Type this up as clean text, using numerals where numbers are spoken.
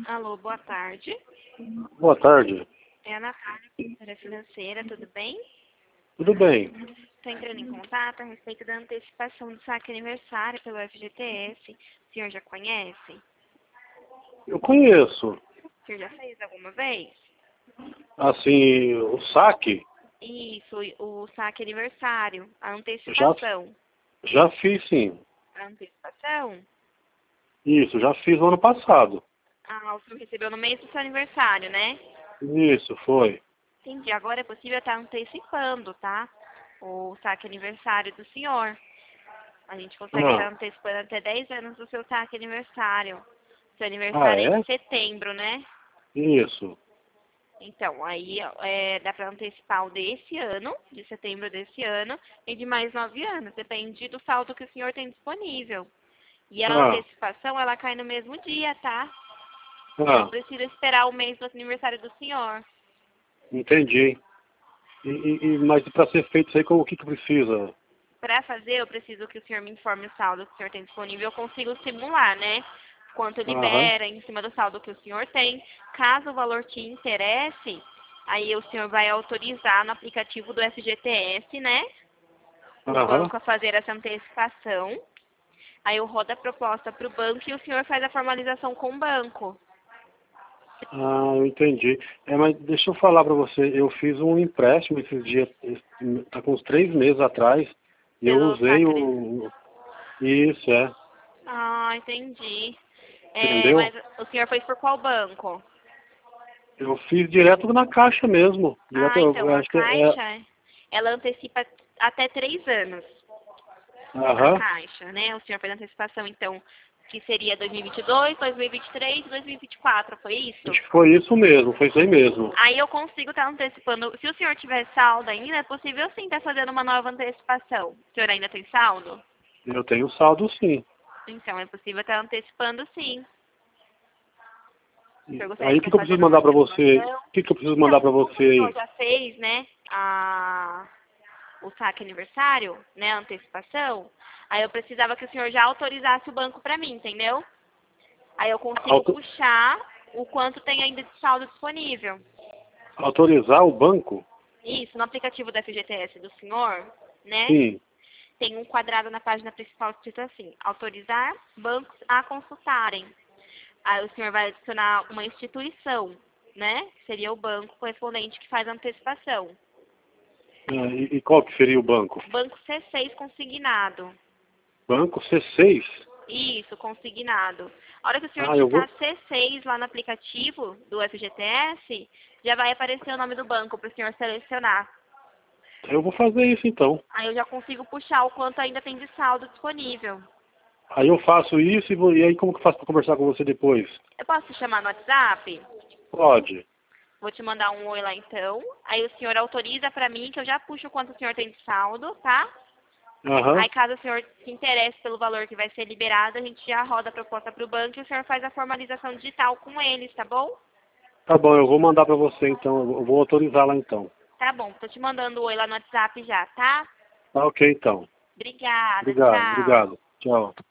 Alô, boa tarde. Boa tarde. É a Natália, consultora financeira, tudo bem? Tudo bem? Estou entrando em contato a respeito da antecipação do saque aniversário pelo FGTS. O senhor já conhece? Eu conheço. O senhor já fez alguma vez? Assim, o saque, Isso, o saque aniversário, a já, antecipação. já fiz sim. A antecipação? Isso, já fiz no ano passado. Ah, o senhor recebeu no mês do seu aniversário, né? Isso, foi. Entendi. Agora é possível estar antecipando, tá? O saque aniversário do senhor. A gente consegue estar Ah, antecipando até 10 anos do seu saque aniversário. Seu ah aniversário é é? em setembro, né? Isso. Então, aí dá para antecipar o desse ano, de setembro desse ano, e de mais 9 anos. Depende do saldo que o senhor tem disponível. E a Ah, antecipação, ela cai no mesmo dia, tá? Não ah, precisa esperar o mês do aniversário do senhor. entendi. Mas para ser feito isso aí, o que precisa? Para fazer, eu preciso que o senhor me informe o saldo que o senhor tem disponível. Eu consigo simular, né? Quanto Aham, libera em cima do saldo que o senhor tem. Caso o valor te interesse, aí o senhor vai autorizar no aplicativo do FGTS, né? O aham. banco a fazer essa antecipação. Aí eu rodo a proposta para o banco e o senhor faz a formalização com o banco. Ah, eu entendi. Mas deixa eu falar para você, eu fiz um empréstimo esses dias, tá com uns 3 meses atrás, e eu Pelo usei saque. o... Isso, é. Ah, entendi. Entendeu? Mas o senhor fez por qual banco? Eu fiz direto na caixa mesmo. Direto, Ah, então, eu a acho que é. Caixa, ela antecipa até 3 anos. A Aham. Caixa, né? O senhor fez a antecipação, então, que seria 2022, 2023 e 2024, foi isso? Acho que foi isso mesmo, foi isso aí mesmo. Aí eu consigo estar antecipando. Se o senhor tiver saldo ainda, é possível sim estar fazendo uma nova antecipação. O senhor ainda tem saldo? Eu tenho saldo sim. Então, é possível estar antecipando sim. O senhor gostaria Aí de o que estar que eu preciso fazendo uma mandar pra você? simulação? O que que eu preciso mandar Então, pra como você o senhor aí? já fez, né, o saque aniversário, né, a antecipação, aí eu precisava que o senhor já autorizasse o banco para mim, entendeu? Aí eu consigo Auto- puxar o quanto tem ainda de saldo disponível. Autorizar o banco? Isso, no aplicativo da FGTS do senhor, né, Sim. tem um quadrado na página principal escrito assim, autorizar bancos a consultarem. Aí o senhor vai adicionar uma instituição, né, que seria o banco correspondente que faz a antecipação. E qual que seria o banco? Banco C6 consignado. Banco C6? Isso, consignado. A hora que o senhor Ah, eu digitar vou. C6 lá no aplicativo do FGTS, já vai aparecer o nome do banco para o senhor selecionar. Eu vou fazer isso então. Aí eu já consigo puxar o quanto ainda tem de saldo disponível. Aí eu faço isso e aí como que eu faço pra conversar com você depois? Eu posso te chamar no WhatsApp? Pode. Vou te mandar um oi lá então. Aí o senhor autoriza para mim que eu já puxo o quanto o senhor tem de saldo, tá? Aham. Aí caso o senhor se interesse pelo valor que vai ser liberado, a gente já roda a proposta para o banco e o senhor faz a formalização digital com eles, tá bom? Tá bom, eu vou mandar pra você então. Eu vou autorizar lá então. Tá bom, tô te mandando oi lá no WhatsApp já, tá? Tá ok então. Obrigada, Obrigado, tchau. obrigado. Tchau.